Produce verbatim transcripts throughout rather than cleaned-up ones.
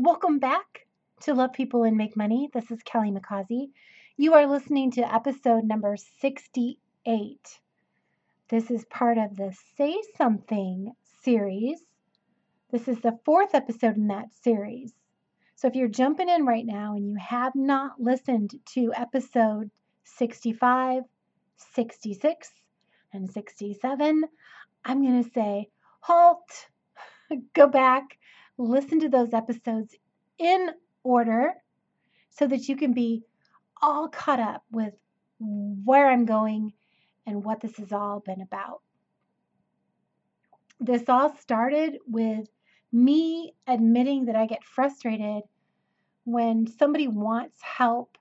Welcome back to Love People and Make Money. This is Kelly McCausey. You are listening to episode number sixty-eight. This is part of the Say Something series. This is the fourth episode in that series. So if you're jumping in right now and you have not listened to episode sixty-five, sixty-six, and sixty-seven, I'm going to say halt, go back, listen to those episodes in order so that you can be all caught up with where I'm going and what this has all been about. This all started with me admitting that I get frustrated when somebody wants help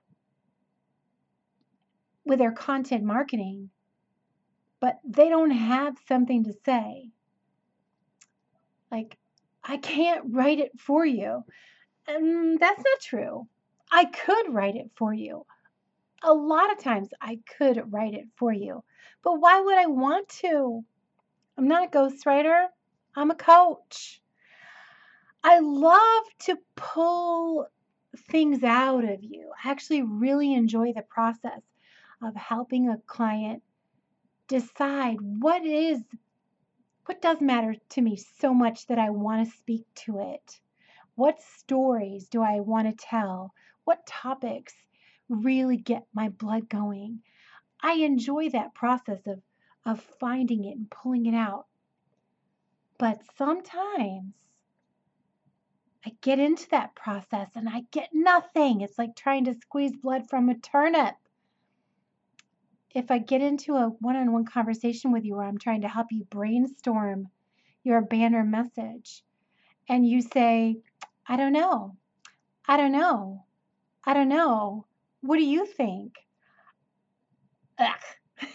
with their content marketing, but they don't have something to say. Like, I can't write it for you. And that's not true. I could write it for you. A lot of times I could write it for you. But why would I want to? I'm not a ghostwriter. I'm a coach. I love to pull things out of you. I actually really enjoy the process of helping a client decide what is, what does matter to me so much that I want to speak to it. What stories do I want to tell? What topics really get my blood going? I enjoy that process of, of finding it and pulling it out. But sometimes I get into that process and I get nothing. It's like trying to squeeze blood from a turnip. If I get into a one-on-one conversation with you where I'm trying to help you brainstorm your banner message and you say, I don't know, I don't know, I don't know, what do you think? Ugh.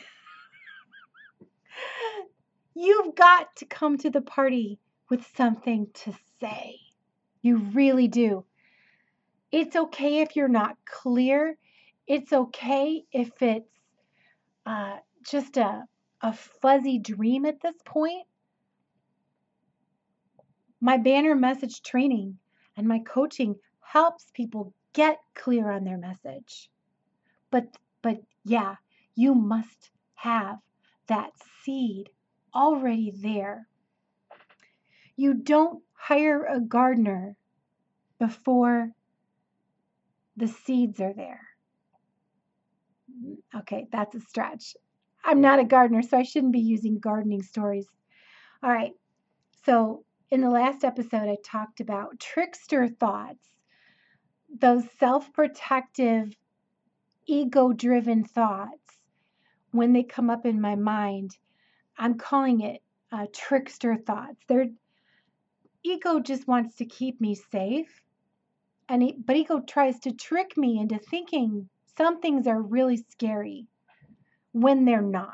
You've got to come to the party with something to say. You really do. It's okay if you're not clear. It's okay if it's uh, just a, a fuzzy dream at this point. My banner message training and my coaching helps people get clear on their message. But, but yeah, you must have that seed already there. You don't hire a gardener before the seeds are there. Okay, that's a stretch. I'm not a gardener, so I shouldn't be using gardening stories. All right, so in the last episode, I talked about trickster thoughts, those self-protective, ego-driven thoughts. When they come up in my mind, I'm calling it uh, trickster thoughts. Their ego just wants to keep me safe, and it, but ego tries to trick me into thinking some things are really scary when they're not.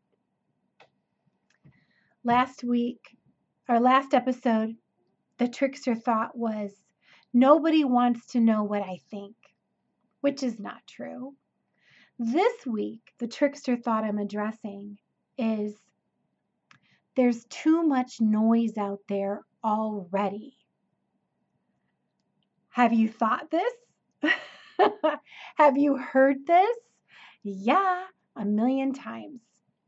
Last week, our last episode, the trickster thought was, nobody wants to know what I think, which is not true. This week, the trickster thought I'm addressing is, there's too much noise out there already. Have you thought this? Have you heard this? Yeah, a million times.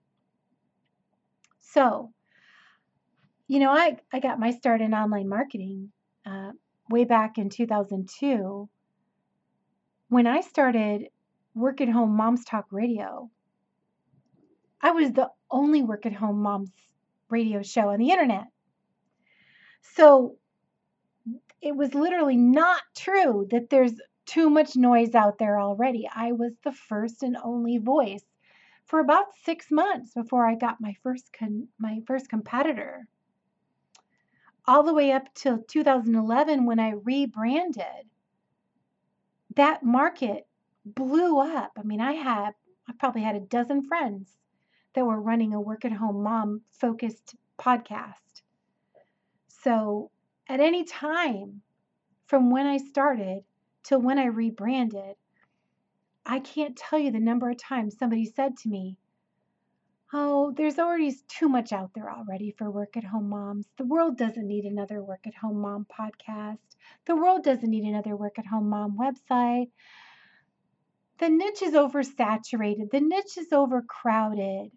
So, you know, I, I got my start in online marketing uh, way back in two thousand two. When I started Work at Home Moms Talk Radio, I was the only Work at Home Moms radio show on the internet. So it was literally not true that there's too much noise out there already. I was the first and only voice for about six months before I got my first con- my first competitor. All the way up till two thousand eleven when I rebranded, that market blew up. I mean, I had I probably had a dozen friends that were running a work at home mom focused podcast. So at any time from when I started till when I rebranded, I can't tell you the number of times somebody said to me, Oh, there's already too much out there already for work at home moms. The world doesn't need another work at home mom podcast. The world doesn't need another work at home mom website. The niche is oversaturated. The niche is overcrowded.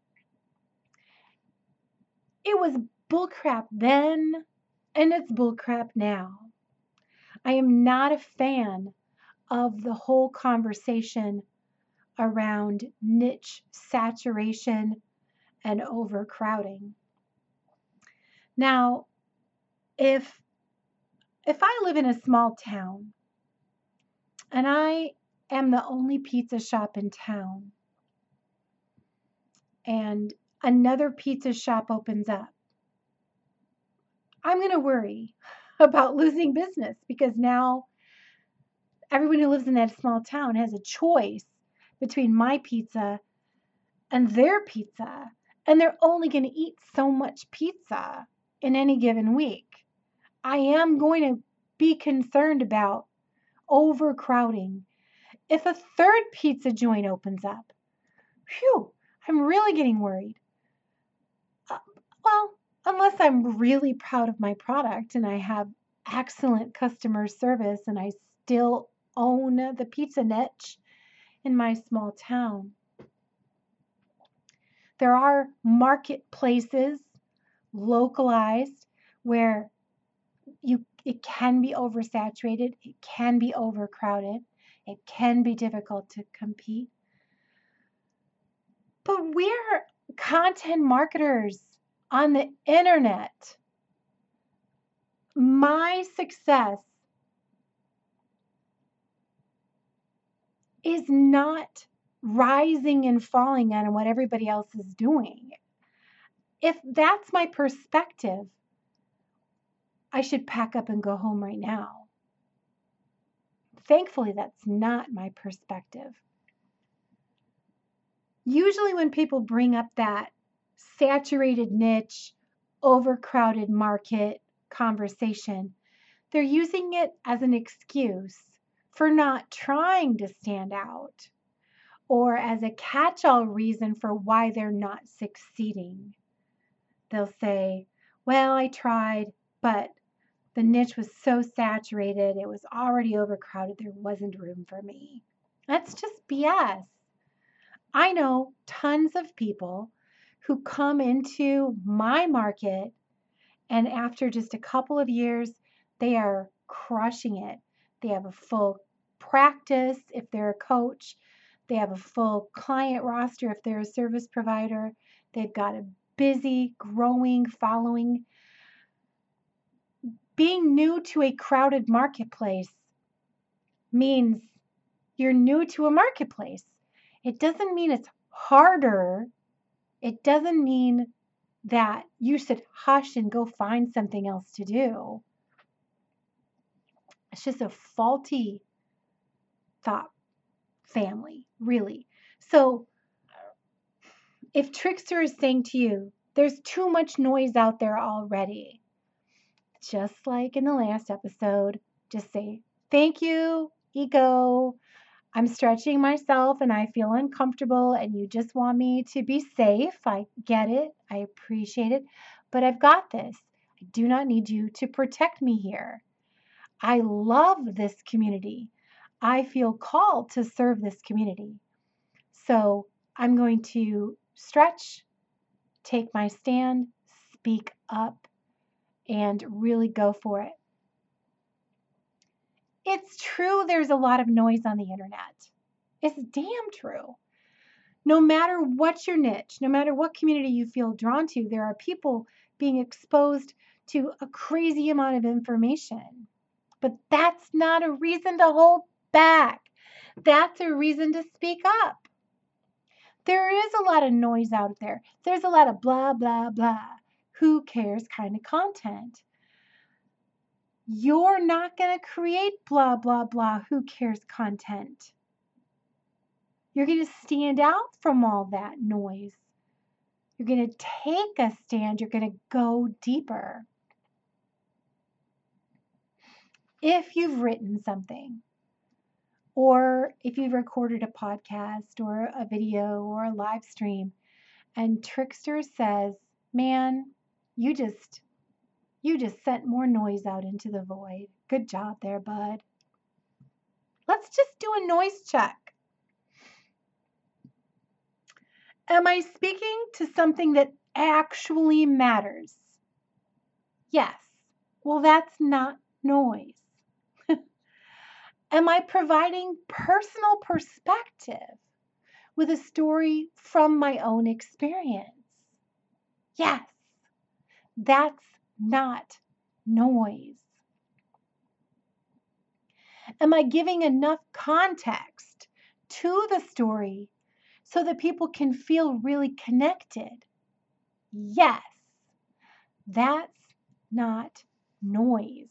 It was bullcrap then, and it's bullcrap now. I am not a fan of the whole conversation around niche saturation and overcrowding. Now, if if I live in a small town and I am the only pizza shop in town and another pizza shop opens up, I'm going to worry about losing business because now everyone who lives in that small town has a choice between my pizza and their pizza, and they're only going to eat so much pizza in any given week. I am going to be concerned about overcrowding. If a third pizza joint opens up, phew, I'm really getting worried. Uh, well, unless I'm really proud of my product and I have excellent customer service and I still own the pizza niche in my small town. There are marketplaces localized where you it can be oversaturated, it can be overcrowded, it can be difficult to compete. But we're content marketers on the internet. My success is not rising and falling on what everybody else is doing. If that's my perspective, I should pack up and go home right now. Thankfully, that's not my perspective. Usually, when people bring up that saturated niche, overcrowded market conversation, they're using it as an excuse for not trying to stand out or as a catch all reason for why they're not succeeding. They'll say, well, I tried, but the niche was so saturated, it was already overcrowded, there wasn't room for me. That's just B S. I know tons of people who come into my market and after just a couple of years, they are crushing it. They have a full practice if they're a coach. They have a full client roster if they're a service provider. They've got a busy, growing following. Being new to a crowded marketplace means you're new to a marketplace. It doesn't mean it's harder. It doesn't mean that you should hush and go find something else to do. It's just a faulty thought family, really. So if Trickster is saying to you, there's too much noise out there already, just like in the last episode, just say, thank you, ego. I'm stretching myself and I feel uncomfortable and you just want me to be safe. I get it. I appreciate it. But I've got this. I do not need you to protect me here. I love this community. I feel called to serve this community. So I'm going to stretch, take my stand, speak up, and really go for it. It's true there's a lot of noise on the internet. It's damn true. No matter what your niche, no matter what community you feel drawn to, there are people being exposed to a crazy amount of information. But that's not a reason to hold back. That's a reason to speak up. There is a lot of noise out there. There's a lot of blah, blah, blah. Who cares kind of content. You're not going to create blah, blah, blah. Who cares content. You're going to stand out from all that noise. You're going to take a stand. You're going to go deeper. If you've written something, or if you've recorded a podcast or a video or a live stream, And Trickster says, man, you just you just sent more noise out into the void. Good job there, bud. Let's just do a noise check. Am I speaking to something that actually matters? Yes. Well, that's not noise. Am I providing personal perspective with a story from my own experience? Yes. That's not noise. Am I giving enough context to the story so that people can feel really connected? Yes. That's not noise.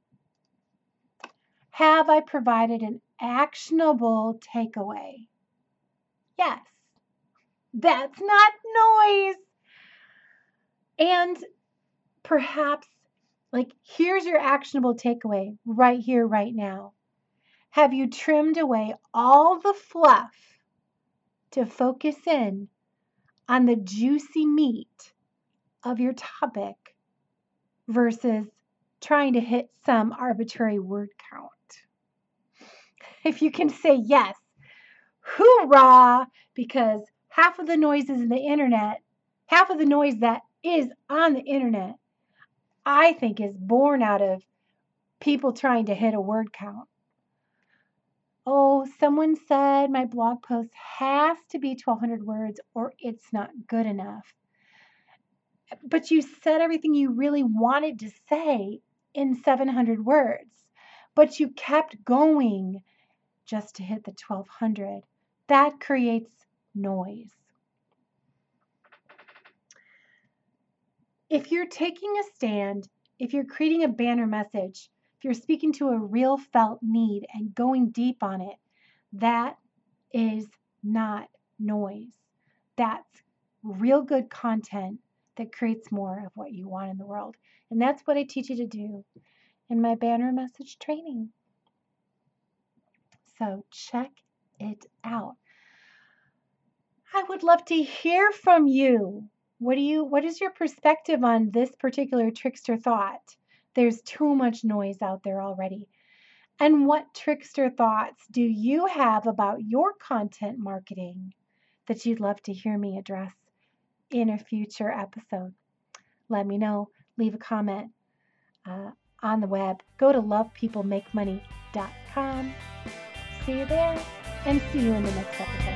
Have I provided an actionable takeaway? Yes. That's not noise. And perhaps, like, here's your actionable takeaway right here, right now. Have you trimmed away all the fluff to focus in on the juicy meat of your topic versus trying to hit some arbitrary word count? If you can say yes, hoorah, because half of the noise is in the internet, half of the noise that is on the internet, I think is born out of people trying to hit a word count. Oh, someone said my blog post has to be twelve hundred words or it's not good enough. But you said everything you really wanted to say in seven hundred words, but you kept going just to hit the twelve hundred. That creates noise. If you're taking a stand, if you're creating a banner message, if you're speaking to a real felt need and going deep on it, that is not noise. That's real good content that creates more of what you want in the world. And that's what I teach you to do in my banner message training. So check it out. I would love to hear from you. What do you what is your perspective on this particular trickster thought? There's too much noise out there already. And what trickster thoughts do you have about your content marketing that you'd love to hear me address in a future episode? Let me know. Leave a comment uh, on the web. Go to love people make money dot com. See you there, and see you in the next episode.